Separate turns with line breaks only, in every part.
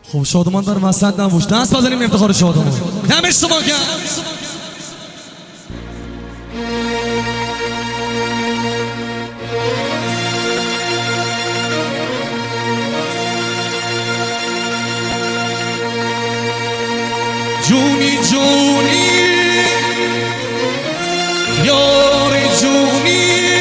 خب شادمان در وسط نبوش، دست بزنیم افتخار شادمان. دمش شما گرم. جونی جونی یار جونی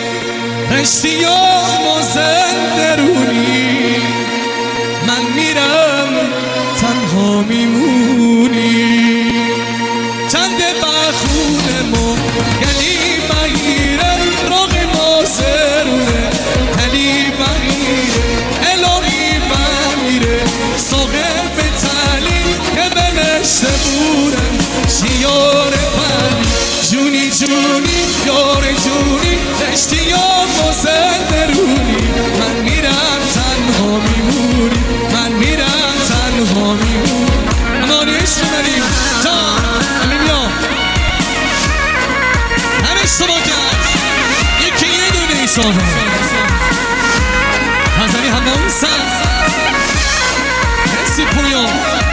اشتیاق و زندرونی من میرم تنها میمونی چند بخونه مو گلی بگیره راق ما سرونه تلی بگیره الهی بمیره ساقه به تلی که بنشته بورم شیار پلی جونی جونی یار جونی اشتیاق و زندرونی من میرم تنها میمونی من میرم تنها میمونی امانی عشق منیم جا همین بیا همه شما کرد یکی یه دونه ایشانه نظری همون سن حسی پویان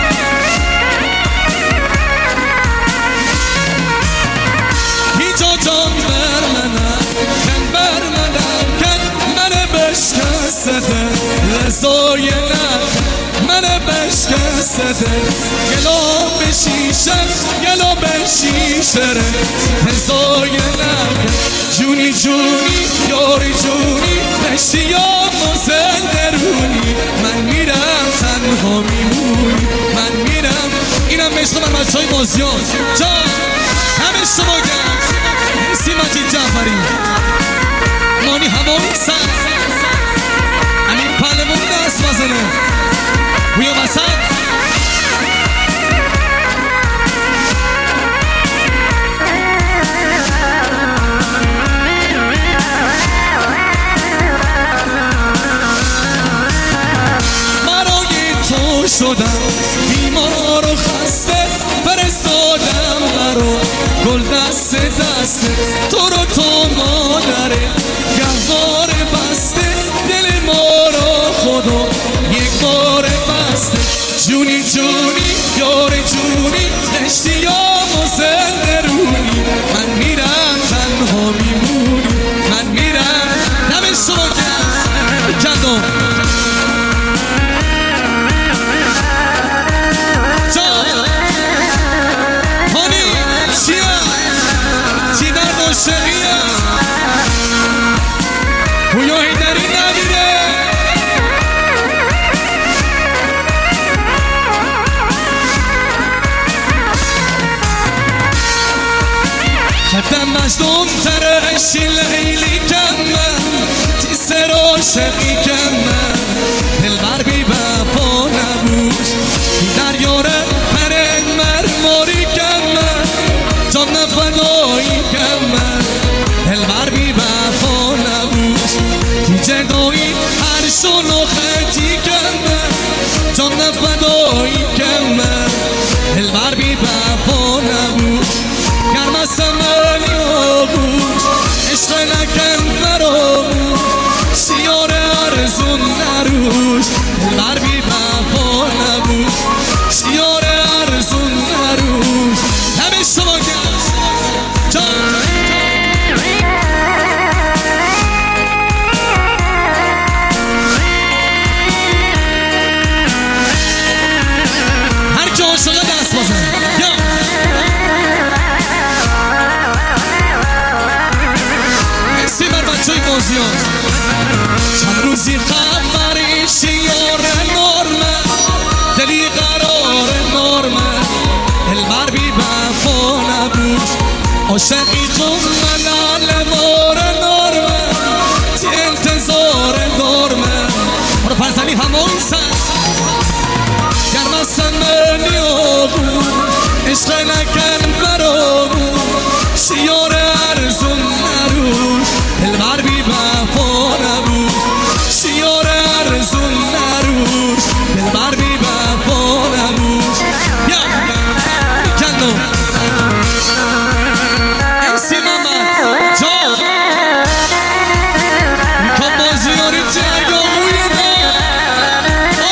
جان بر منم کن بر منم کن منه بشکسته لزای نکن منه بشکسته گلا بشیشم گلا بشیشره لزای نکن جونی جونی یاری جونی اشتیاق و زندرونی من میرم تنها میمونی من میرم اینم عشق من بچه های مازیان جان همه شما گرم سی مجید جعفری مانی همون سن همین پلمون دست بزنه بویا وسط برای تو شدم بیمار و خسته فرستادم برو گل دست دست تو رو تو مادره گهوار بسته دل ما رو خدا یک بار بسته جونی جونی یار جونی اشتیاق و زندرونی من میرم تنها میمونی من میرم دم شما کندم بویا هیدری نمیره خدم مجدون ترش لیلی کمم تیسر و شقی کمم دلبر بی بپا نبوش در یاره پرن مرماری کمم جان نفدایی کمم دلبر بی بپا نبوش جدایی هر شلو خطی کمم جان نفدایی کمم دلبر بی بپا نبوش گرم سمنی آبوش عشق نکن فراموش شیار ارزون نروش دلبر بی بپا نبوش شیار ارزون نروش همه شما جان چند روزی خبری شیار نرمه دلی قرار نرمه دلبر بی بفا نبوش عاشقی خون من علمار نرمه تی انتظار نرمه برو پزنی همون سن گرم سمنی آبون عشق نکن برامون شیار ارزون نروش دلبر بی بفا نبوش شیار ارزون نروش دلبر بی بفا نبوش یا کندو ایسی محمد جا کام بازیاری تیگا بویده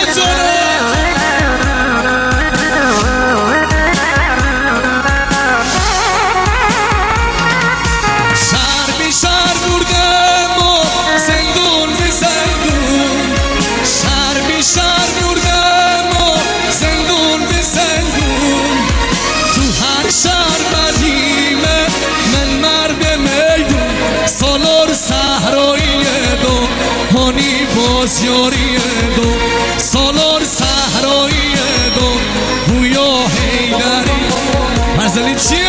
رازیاری دو سالار صحرایی دو بویا حیدری مرزلی چیه؟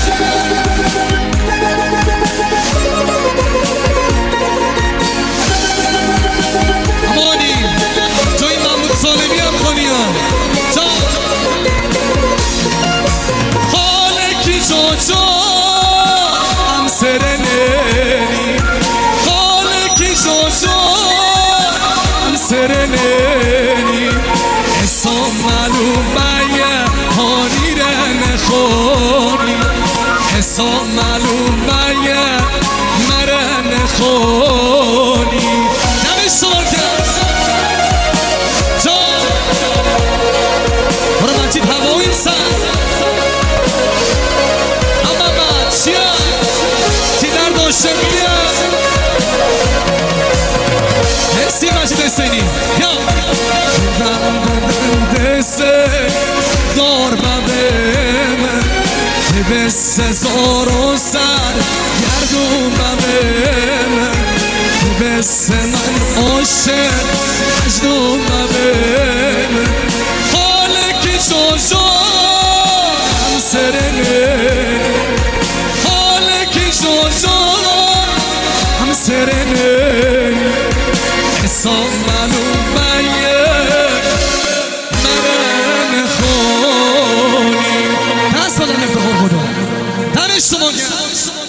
امانی جای محمود سالمی هم خانی ها خالکی جا جا هم سرنی خالکی جا جا هم سرنی اسم معلوم بایه هانی رن خونی اسم معلوم بایه مرن خونی نمی سوارکن جان برا مجید هوایی سن اما من چیه چی در داشته بیم مرسی مجید حسینی یا دسته دار ببیم بسته زار و سر گردون ببیم بسته من عاشق مجنون ببیم خالکی جا هم سرنه خالکی جا هم سرنه حساب معلوم بایه مرن خونی دست بدن افتخار خدا دمش شما گرد